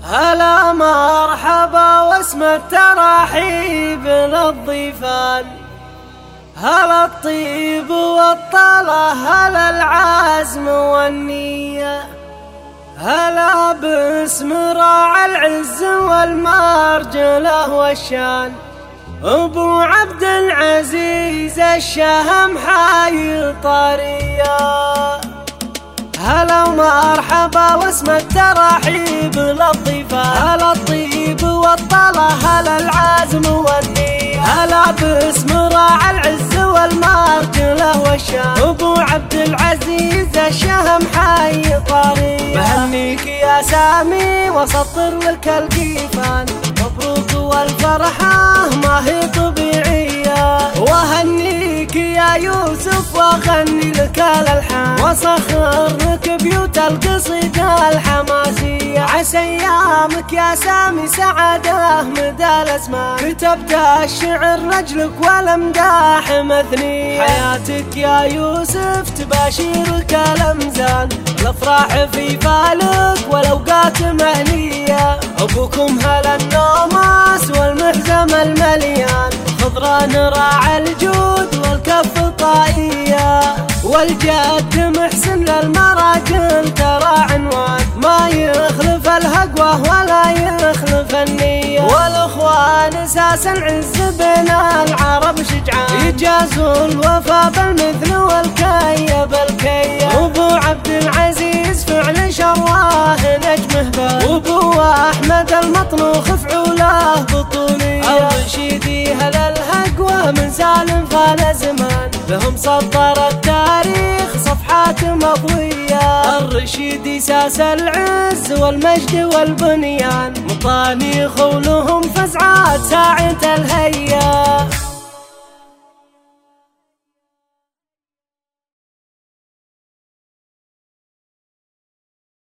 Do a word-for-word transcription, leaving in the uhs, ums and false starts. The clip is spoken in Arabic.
هلا مرحبا واسم الترحيب للضيفان، هلا الطيب والطلة، هلا العزم والنية، هلا باسم راعي العز والمرجلة والشان، ابو عبد العزيز الشهم حي طرية. هلا ومرحبا واسم الترحيب للضيفان، هلا الطيب والطلة، هلا العزم والنية، هلا باسم راعي العز والمرجلة والشان، ابو عبد العزيز الشهم حي طرية. بهنيك يا سامي وسطر لك القيفان، مبروك والفرحة ما هي طبيعية، وهنيك يا يوسف واغني لك الالحان، وسخر لك بيوت القصيدة الحماسية. عسى ايامك يا سامي سعادة مدى الازمان، كتبت الشعر لاجلك والامداح مثنية. حياتك يا يوسف تباشرك الامزان، الافراح في فالك والاوقات مهنية، ابوكم هلا النوماس والمحزم المليان، خضران راعي الجود والكف طائية، والجد محسن للمراجل ترى عنوان، ما يخلف الهقوة ولا يخلف النية، والاخوان اساس العز بين العرب شجعان، يجازوا الوفا بالمثل والكي بالكية، ابو عبد العزيز فعل شرواه نجمه بال، وابو احمد المطنوخ فعوله بطولية، الرشيدي هلا الهقوة من سالم فال زمان، لهم سطر التاريخ صفحات مضوية، الرشيدي ساس العز والمجد والبنيان، مطاني خولهم فزعات ساعة الهيا.